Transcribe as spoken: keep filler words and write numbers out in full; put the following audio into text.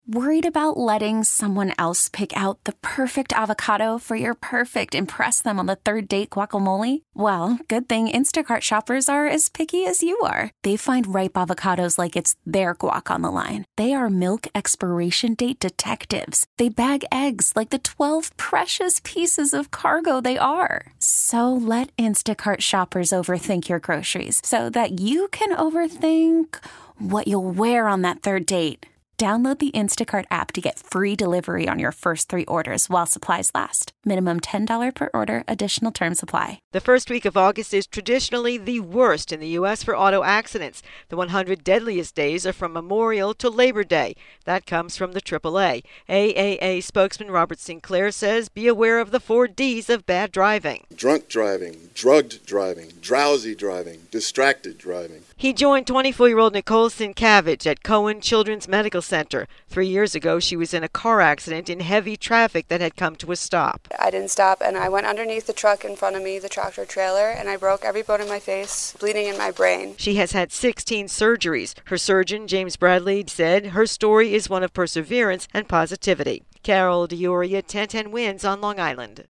Worried about letting someone else pick out the perfect avocado for your perfect impress them on the third date guacamole? Well, good thing Instacart shoppers are as picky as you are. They find ripe avocados like it's their guac on the line. They are milk expiration date detectives. They bag eggs like the twelve precious pieces of cargo they are. So let Instacart shoppers overthink your groceries so that you can overthink what you'll wear on that third date. Download the Instacart app to get free delivery on your first three orders while supplies last. Minimum ten dollars per order. Additional terms apply. The first week of August is traditionally the worst in the U S for auto accidents. The one hundred deadliest days are from Memorial to Labor Day. That comes from the triple A. A A A spokesman Robert Sinclair says be aware of the four Ds of bad driving. Drunk driving, drugged driving, drowsy driving, distracted driving. He joined twenty-four-year-old Nicole Sienkiewicz at Cohen Children's Medical Center. Three years ago, she was in a car accident in heavy traffic that had come to a stop. I didn't stop, and I went underneath the truck in front of me, the tractor trailer, and I broke every bone in my face, bleeding in my brain. She has had sixteen surgeries. Her surgeon, James Bradley, said her story is one of perseverance and positivity. Carol D'Auria, ten ten Wins on Long Island.